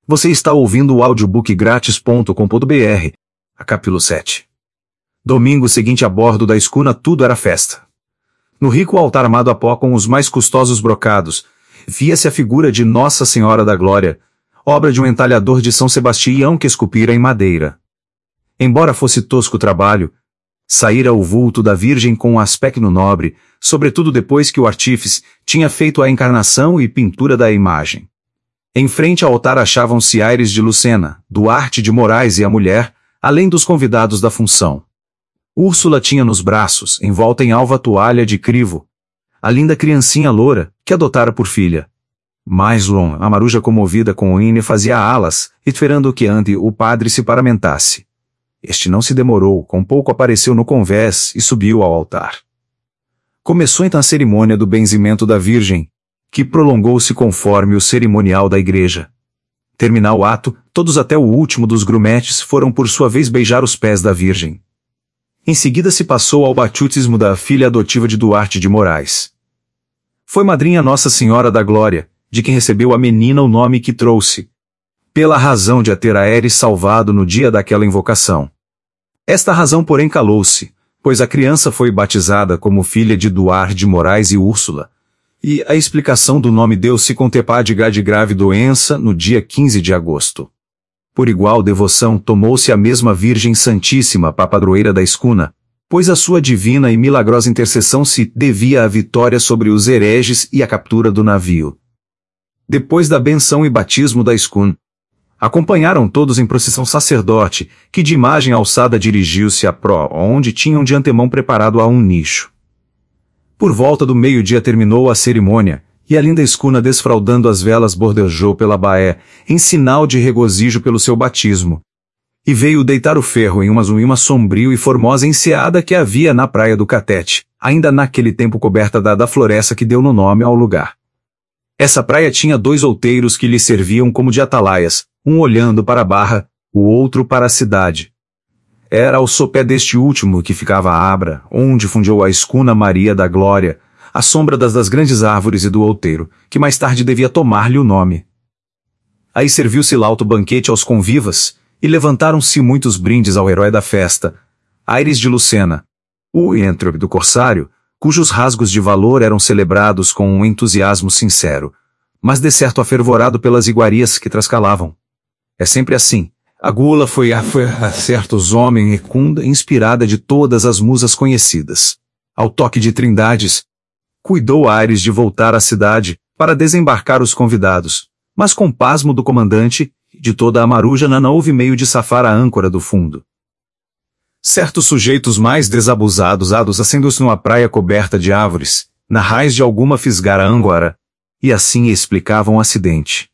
Você está ouvindo o audiobookgratis.com.br, a capítulo 7. Domingo seguinte a bordo da escuna tudo era festa. No rico altar armado a pó com os mais custosos brocados, via-se a figura de Nossa Senhora da Glória, obra de um entalhador de São Sebastião que esculpira em madeira. Embora fosse tosco o trabalho, saíra o vulto da Virgem com um aspecto nobre, sobretudo depois que o artífice tinha feito a encarnação e pintura da imagem. Em frente ao altar achavam-se Aires de Lucena, Duarte de Moraes e a mulher, além dos convidados da função. Úrsula tinha nos braços, envolta em alva toalha de crivo, a linda criancinha loura, que adotara por filha. Maislon, a maruja comovida com o hino, fazia alas, esperando que ante o padre se paramentasse. Este não se demorou, com pouco apareceu no convés e subiu ao altar. Começou então a cerimônia do benzimento da Virgem, que prolongou-se conforme o cerimonial da igreja. Terminado o ato, todos até o último dos grumetes foram por sua vez beijar os pés da Virgem. Em seguida se passou ao batismo da filha adotiva de Duarte de Moraes. Foi madrinha Nossa Senhora da Glória, de quem recebeu a menina o nome que trouxe, pela razão de a ter Aeres salvado no dia daquela invocação. Esta razão, porém, calou-se, pois a criança foi batizada como filha de Duarte de Moraes e Úrsula, e a explicação do nome deu-se com tepá de grave doença no dia 15 de agosto. Por igual devoção tomou-se a mesma Virgem Santíssima para padroeira da escuna, pois a sua divina e milagrosa intercessão se devia à vitória sobre os hereges e à captura do navio. Depois da benção e batismo da escuna, acompanharam todos em procissão sacerdote, que de imagem alçada dirigiu-se a pró, onde tinham de antemão preparado a um nicho. Por volta do meio-dia terminou a cerimônia, e a linda escuna desfraldando as velas bordejou pela baé, em sinal de regozijo pelo seu batismo. E veio deitar o ferro em uma zuima sombrio e formosa enseada que havia na praia do Catete, ainda naquele tempo coberta da floresta que deu no nome ao lugar. Essa praia tinha 2 outeiros que lhe serviam como de atalaias, um olhando para a barra, o outro para a cidade. Era ao sopé deste último que ficava a abra, onde fundiu a escuna Maria da Glória, à sombra das grandes árvores e do outeiro, que mais tarde devia tomar-lhe o nome. Aí serviu-se lauto banquete aos convivas, e levantaram-se muitos brindes ao herói da festa, Aires de Lucena, o êntrope do corsário, cujos rasgos de valor eram celebrados com um entusiasmo sincero, mas de certo afervorado pelas iguarias que trascalavam. É sempre assim. A gula foi a certos homens recunda inspirada de todas as musas conhecidas. Ao toque de trindades, cuidou Aires de voltar à cidade, para desembarcar os convidados, mas com pasmo do comandante, de toda a maruja não houve meio de safar a âncora do fundo. Certos sujeitos mais desabusados acendeu-se numa praia coberta de árvores, na raiz de alguma fisgara ângora, e assim explicavam o acidente.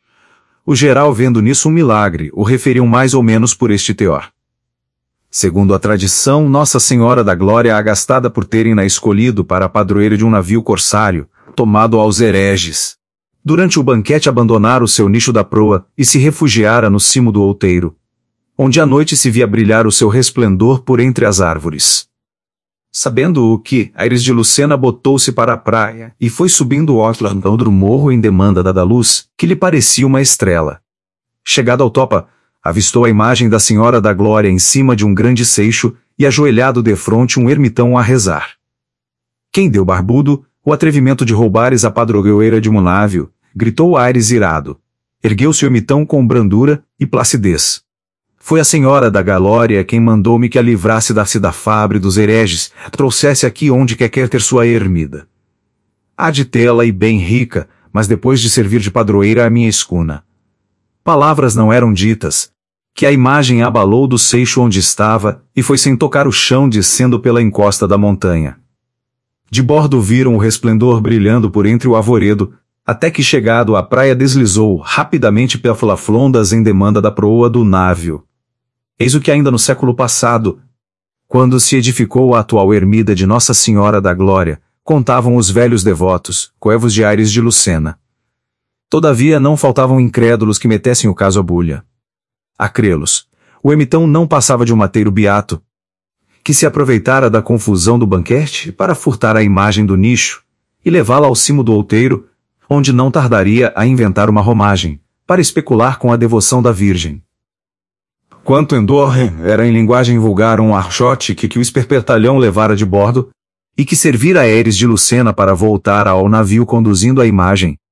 O geral, vendo nisso um milagre, o referiam mais ou menos por este teor. Segundo a tradição, Nossa Senhora da Glória agastada por terem-na escolhido para a padroeira de um navio corsário, tomado aos hereges. Durante o banquete abandonara o seu nicho da proa e se refugiara no cimo do outeiro, onde à noite se via brilhar o seu resplendor por entre as árvores. Sabendo o que, Aires de Lucena botou-se para a praia e foi subindo o outlandão do morro em demanda da luz, que lhe parecia uma estrela. Chegado ao topa, avistou a imagem da Senhora da Glória em cima de um grande seixo e ajoelhado defronte um ermitão a rezar. Quem deu barbudo, o atrevimento de roubares a padroeira de um navio, gritou Aires irado. Ergueu-se o ermitão com brandura e placidez. Foi a Senhora da Glória quem mandou-me que a livrasse da fabre dos hereges, trouxesse aqui onde quer ter sua ermida. Há de tê-la e bem rica, mas depois de servir de padroeira a minha escuna. Palavras não eram ditas, que a imagem abalou do seixo onde estava, e foi sem tocar o chão descendo pela encosta da montanha. De bordo viram o resplendor brilhando por entre o arvoredo, até que chegado à praia deslizou rapidamente pelas flondas em demanda da proa do navio. Eis o que ainda no século passado, quando se edificou a atual ermida de Nossa Senhora da Glória, contavam os velhos devotos, coevos de Aires de Lucena. Todavia não faltavam incrédulos que metessem o caso à bulha. A crê-los, o ermitão não passava de um mateiro beato, que se aproveitara da confusão do banquete para furtar a imagem do nicho, e levá-la ao cimo do outeiro, onde não tardaria a inventar uma romagem, para especular com a devoção da Virgem. Quanto Endor era em linguagem vulgar um archote que o espertalhão levara de bordo, e que servira a Aéres de Lucena para voltar ao navio conduzindo a imagem,